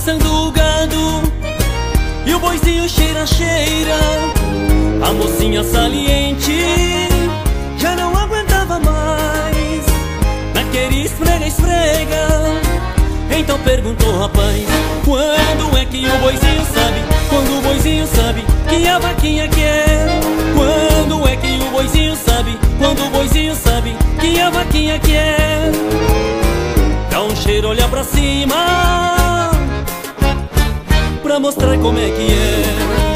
passando o gado e o boizinho cheira, cheira. A mocinha saliente já não aguentava mais naquele esfrega, esfrega. Então perguntou o rapaz: quando é que o boizinho sabe? Quando o boizinho sabe que a vaquinha quer? Quando é que o boizinho sabe? Quando o boizinho sabe que a vaquinha quer? Dá um cheiro, olha pra cima pra mostrar como é que é.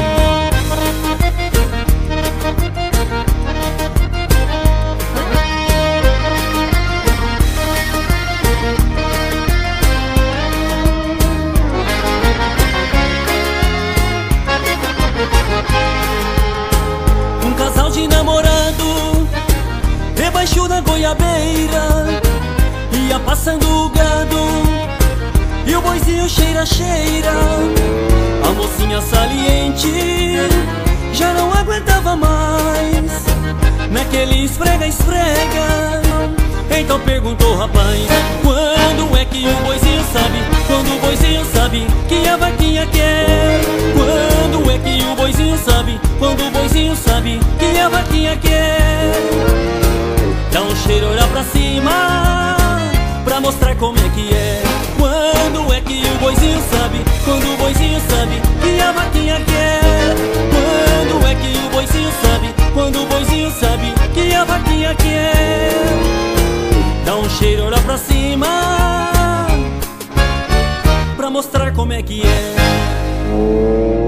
Um casal de namorado debaixo da goiabeira ia passando o gado e o boizinho cheira, cheira. A mocinha saliente já não aguentava mais naquele esfrega, esfrega. Então perguntou o rapaz: quando é que o boizinho sabe? Quando o boizinho sabe que a vaquinha quer? Quando é que o boizinho sabe? Quando o boizinho sabe que a vaquinha quer? Dá um cheiro, olha pra cima pra mostrar como é que é. Quando é que o boizinho sabe? Quando o boizinho sabe que a vaquinha quer? Quando é que o boizinho sabe? Quando o boizinho sabe que a vaquinha quer? Dá um cheiro, olha pra cima pra mostrar como é que é.